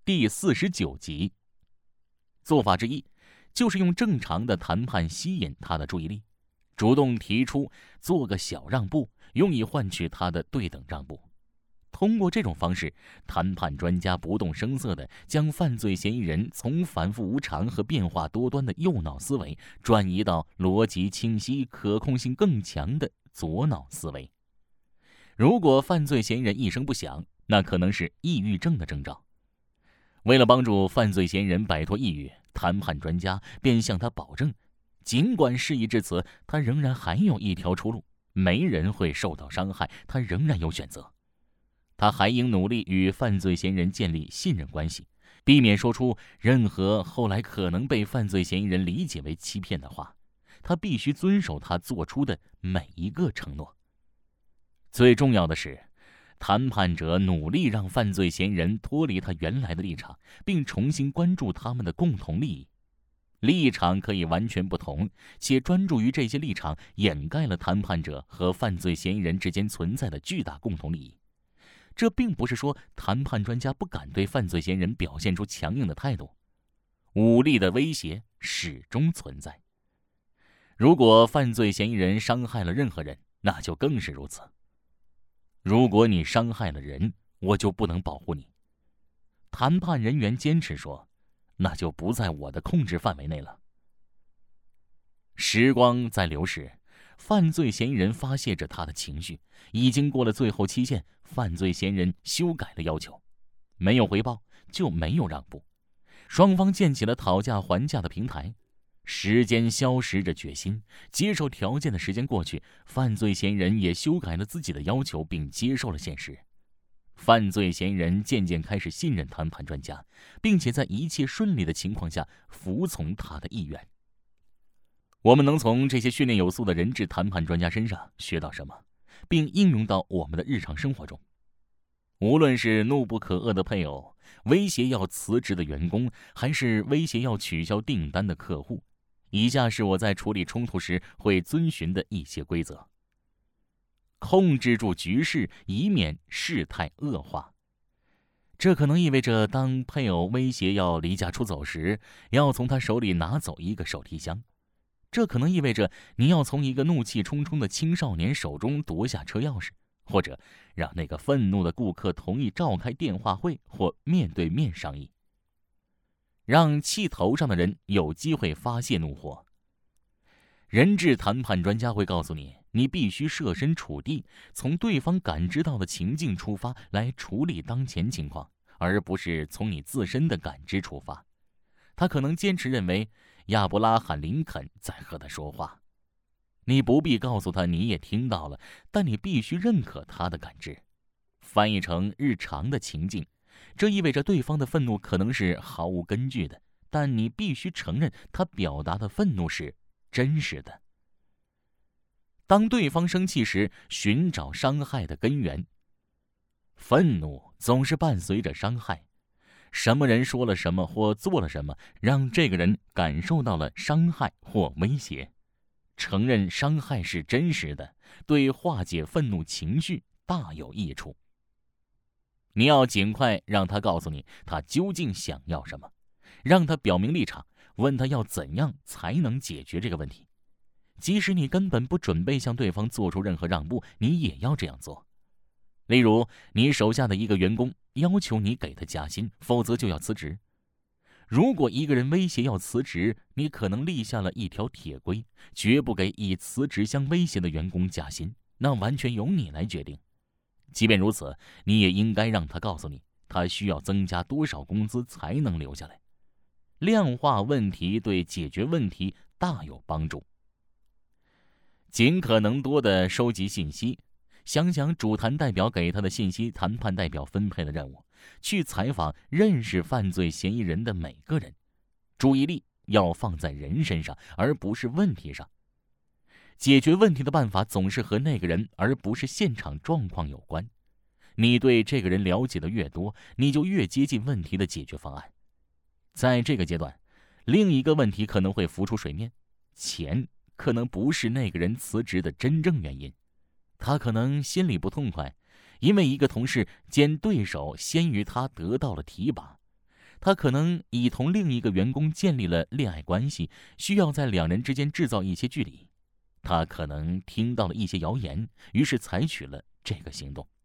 第49集。做法之一，就是用正常的谈判吸引他的注意力，主动提出做个小让步，用以换取他的对等让步。通过这种方式，谈判专家不动声色地将犯罪嫌疑人从反复无常和变化多端的右脑思维转移到逻辑清晰、可控性更强的左脑思维。如果犯罪嫌疑人一声不响，那可能是抑郁症的征兆。为了帮助犯罪嫌疑人摆脱抑郁，谈判专家便向他保证，尽管事已至此，他仍然还有一条出路，没人会受到伤害，他仍然有选择。他还应努力与犯罪嫌疑人建立信任关系，避免说出任何后来可能被犯罪嫌疑人理解为欺骗的话。他必须遵守他做出的每一个承诺。最重要的是，谈判者努力让犯罪嫌疑人脱离他原来的立场，并重新关注他们的共同利益。立场可以完全不同，且专注于这些立场掩盖了谈判者和犯罪嫌疑人之间存在的巨大共同利益。这并不是说谈判专家不敢对犯罪嫌疑人表现出强硬的态度，武力的威胁始终存在。如果犯罪嫌疑人伤害了任何人，那就更是如此。如果你伤害了人，我就不能保护你。谈判人员坚持说，那就不在我的控制范围内了。时光在流逝，犯罪嫌疑人发泄着他的情绪，已经过了最后期限，犯罪嫌疑人修改了要求，没有回报就没有让步，双方建起了讨价还价的平台。时间消蚀着决心，接受条件的时间过去，犯罪嫌疑人也修改了自己的要求，并接受了现实。犯罪嫌疑人渐渐开始信任谈判专家，并且在一切顺利的情况下服从他的意愿。我们能从这些训练有素的人质谈判专家身上学到什么，并应用到我们的日常生活中？无论是怒不可遏的配偶，威胁要辞职的员工，还是威胁要取消订单的客户，以下是我在处理冲突时会遵循的一些规则。控制住局势，以免事态恶化。这可能意味着，当配偶威胁要离家出走时，要从他手里拿走一个手提箱。这可能意味着你要从一个怒气冲冲的青少年手中夺下车钥匙，或者让那个愤怒的顾客同意召开电话会或面对面商议。让气头上的人有机会发泄怒火。人质谈判专家会告诉你，你必须设身处地，从对方感知到的情境出发来处理当前情况，而不是从你自身的感知出发。他可能坚持认为亚伯拉罕·林肯在和他说话。你不必告诉他你也听到了，但你必须认可他的感知。翻译成日常的情境，这意味着对方的愤怒可能是毫无根据的，但你必须承认他表达的愤怒是真实的。当对方生气时，寻找伤害的根源。愤怒总是伴随着伤害。什么人说了什么或做了什么，让这个人感受到了伤害或威胁。承认伤害是真实的，对化解愤怒情绪大有益处。你要尽快让他告诉你他究竟想要什么，让他表明立场，问他要怎样才能解决这个问题。即使你根本不准备向对方做出任何让步，你也要这样做。例如，你手下的一个员工要求你给他加薪，否则就要辞职。如果一个人威胁要辞职，你可能立下了一条铁规，绝不给以辞职相威胁的员工加薪，那完全由你来决定。即便如此，你也应该让他告诉你，他需要增加多少工资才能留下来。量化问题对解决问题大有帮助。尽可能多的收集信息，想想主谈代表给他的信息，谈判代表分配的任务，去采访认识犯罪嫌疑人的每个人，注意力要放在人身上，而不是问题上。解决问题的办法总是和那个人而不是现场状况有关。你对这个人了解的越多，你就越接近问题的解决方案。在这个阶段，另一个问题可能会浮出水面，钱可能不是那个人辞职的真正原因。他可能心里不痛快，因为一个同事兼对手先于他得到了提拔。 他可能已同另一个员工建立了恋爱关系，需要在两人之间制造一些距离。他可能听到了一些谣言，于是采取了这个行动。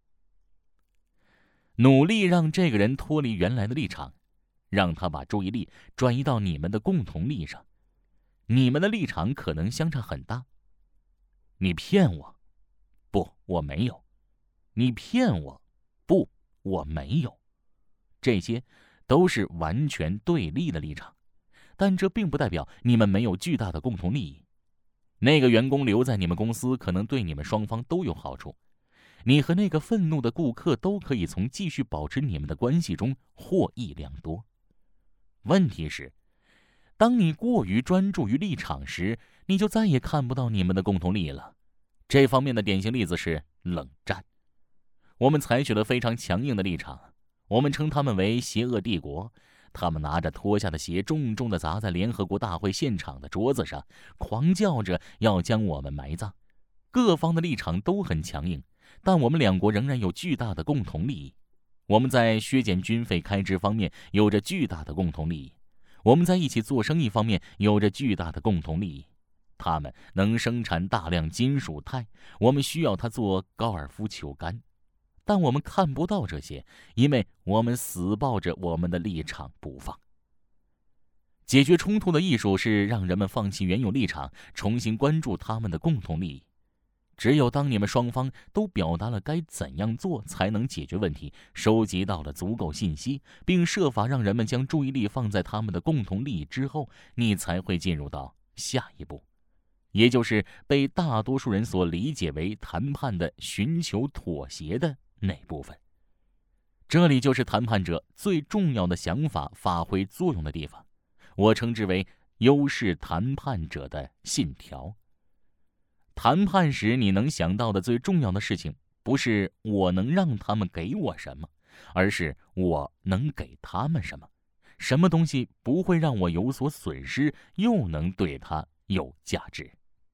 努力让这个人脱离原来的立场，让他把注意力转移到你们的共同利益上。你们的立场可能相差很大。你骗我，不，我没有。你骗我，不，我没有。这些都是完全对立的立场，但这并不代表你们没有巨大的共同利益。那个员工留在你们公司可能对你们双方都有好处，你和那个愤怒的顾客都可以从继续保持你们的关系中获益良多。问题是，当你过于专注于立场时，你就再也看不到你们的共同利益了。这方面的典型例子是冷战。我们采取了非常强硬的立场，我们称他们为邪恶帝国。他们拿着脱下的鞋重重地砸在联合国大会现场的桌子上，狂叫着要将我们埋葬。各方的立场都很强硬，但我们两国仍然有巨大的共同利益。我们在削减军费开支方面有着巨大的共同利益，我们在一起做生意方面有着巨大的共同利益。他们能生产大量金属钛，我们需要它做高尔夫球杆。但我们看不到这些，因为我们死抱着我们的立场不放。解决冲突的艺术是让人们放弃原有立场，重新关注他们的共同利益。只有当你们双方都表达了该怎样做才能解决问题，收集到了足够信息，并设法让人们将注意力放在他们的共同利益之后，你才会进入到下一步，也就是被大多数人所理解为谈判的寻求妥协的那部分。这里就是谈判者最重要的想法发挥作用的地方，我称之为优势谈判者的信条。谈判时你能想到的最重要的事情，不是我能让他们给我什么，而是我能给他们什么。什么东西不会让我有所损失，又能对他有价值。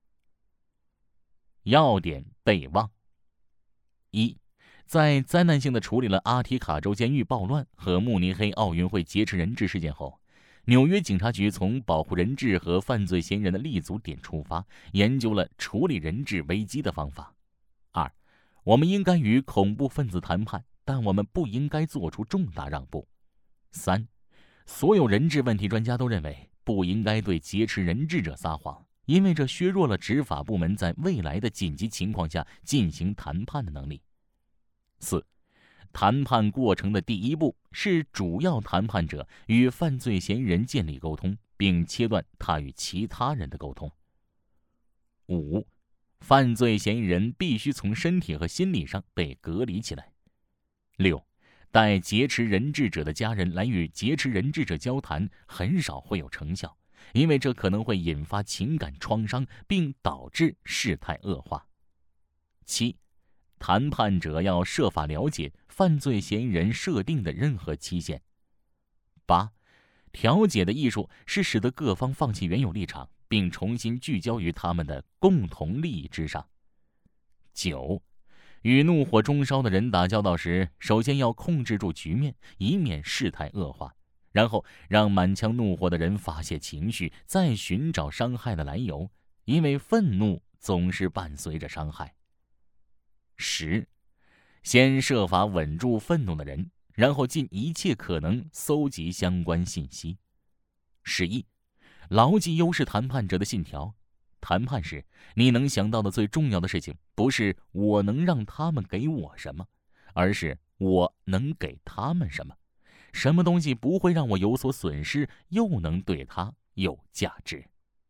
要点备忘：一，在灾难性的处理了阿提卡州监狱暴乱和慕尼黑奥运会劫持人质事件后，纽约警察局从保护人质和犯罪嫌疑人的立足点出发，研究了处理人质危机的方法。二，我们应该与恐怖分子谈判，但我们不应该做出重大让步。三，所有人质问题专家都认为不应该对劫持人质者撒谎，因为这削弱了执法部门在未来的紧急情况下进行谈判的能力。四，谈判过程的第一步是主要谈判者与犯罪嫌疑人建立沟通，并切断他与其他人的沟通。五，犯罪嫌疑人必须从身体和心理上被隔离起来。六，带劫持人质者的家人来与劫持人质者交谈很少会有成效，因为这可能会引发情感创伤，并导致事态恶化。七，谈判者要设法了解犯罪嫌疑人设定的任何期限。八，调解的艺术是使得各方放弃原有立场，并重新聚焦于他们的共同利益之上。九，与怒火中烧的人打交道时，首先要控制住局面，以免事态恶化，然后让满腔怒火的人发泄情绪，再寻找伤害的来由，因为愤怒总是伴随着伤害。10. 先设法稳住愤怒的人，然后尽一切可能搜集相关信息。11. 牢记优势谈判者的信条。谈判时，你能想到的最重要的事情，不是我能让他们给我什么，而是我能给他们什么。什么东西不会让我有所损失，又能对他有价值。